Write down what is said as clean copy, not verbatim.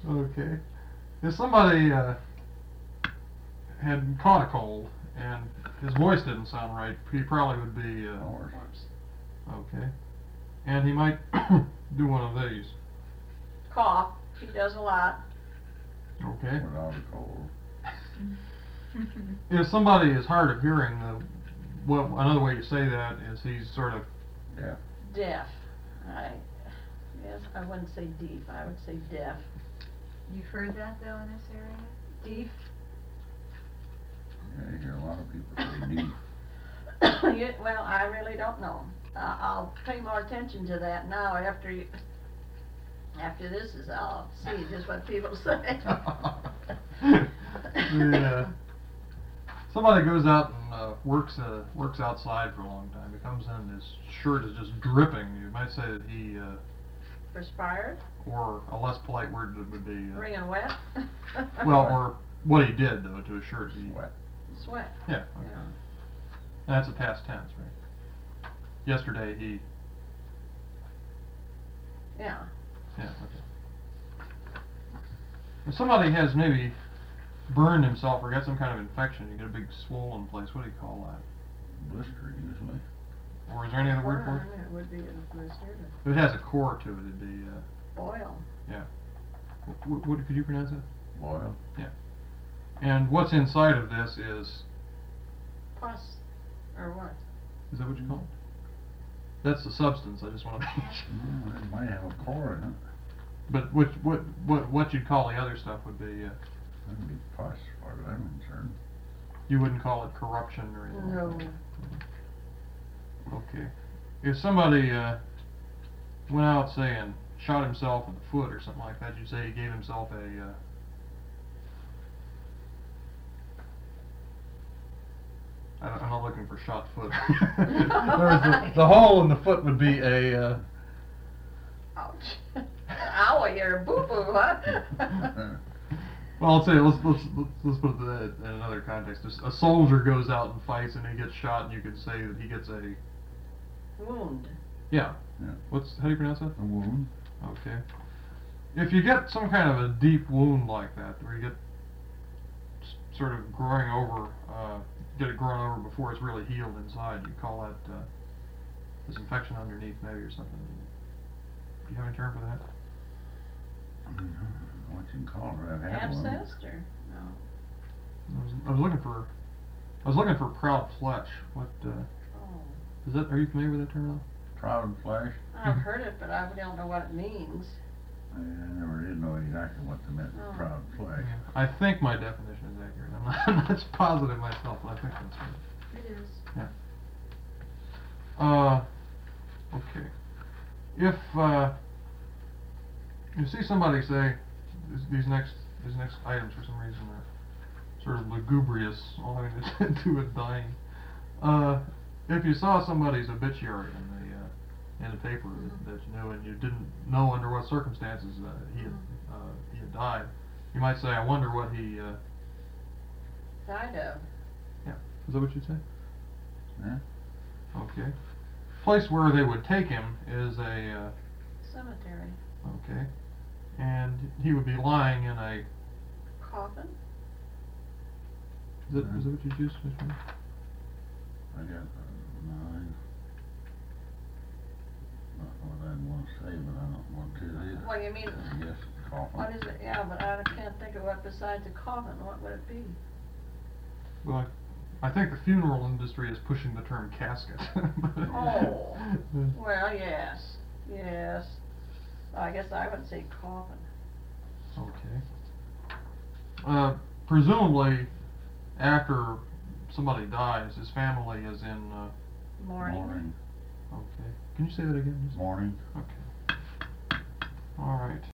Okay. If somebody had caught a cold and his voice didn't sound right, he probably would be Hoarse. okay. And he might do one of these. Cough. He does a lot. Okay. Without a cold. If somebody is hard of hearing, another way to say that is he's sort of Deaf. Yes, I wouldn't say deep. I would say deaf. You've heard that though in this area? Deaf? Yeah, you hear a lot of people say deep. Well, I really don't know. I'll pay more attention to that now after this is, I'll see just what people say. Yeah. Somebody goes out and works outside for a long time. He comes in and his shirt is just dripping. You might say that he Perspired? or a less polite word would be Wringing wet? well, or what he did though to his shirt. Sweat. Sweat. Yeah. Okay. Yeah. That's a past tense, right? Yesterday he. Yeah. Yeah. Okay. If somebody has maybe burned himself or got some kind of infection, you get a big swollen place. What do you call that? Blister usually. Or is there any other word for Burn, it? it would be a blister. If it has a core to it, it'd be. Boil. Yeah. What could you pronounce it? Boil. Yeah. And what's inside of this is Pus. Or what? that what you call it? That's the substance. I just want to make sure. It might have a core in it. But what you'd call the other stuff would be. That'd be pus, as far as I'm concerned. You wouldn't call it corruption or anything. No. Like that. Okay. If somebody went out, say, and shot himself in the foot or something like that, you'd say he gave himself a. I'm not looking for shot foot. the hole in the foot would be a. Ouch. Owie or boo-boo, huh? Well, let's put it in another context. A soldier goes out and fights and he gets shot, and you could say that he gets a. Wound. Yeah. Yeah. How do you pronounce that? A wound. Okay. If you get some kind of a deep wound like that, where you get sort of growing over, get it growing over before it's really healed inside, you call that this infection underneath maybe or something. Do you have any term for that? What you call it? I've had one. Abscessed or no? I was looking for proud flesh. What Oh. is that? Are you familiar with that term? Proud flesh. I've heard it, but I don't know what it means. I never did know exactly what they meant Oh. proud flesh. Yeah. I think my definition is accurate. I'm not positive myself, but I think that's right. It is. Okay. If you see somebody say these next items for some reason are sort of lugubrious, all having to do with dying. If you saw somebody's obituary in the paper that you knew and you didn't know under what circumstances he had died, you might say, "I wonder what he." Died of. Yeah. Is that what you'd say? Yeah. Okay. Place where they would take him is a. Cemetery. Okay. And he would be lying in a. Coffin. Is that what you used? I got 9. Not what I'd want to say, but I don't want to either. Well, you mean, I guess coffin. what is it? Yeah, but I can't think of what besides a coffin. What would it be? Well, I think the funeral industry is pushing the term casket. Oh. Well, yes. Yes. I guess I would say coffin. Okay. Presumably, after somebody dies, his family is in. Mourning. Okay. Can you say that again? Morning. Okay. All right.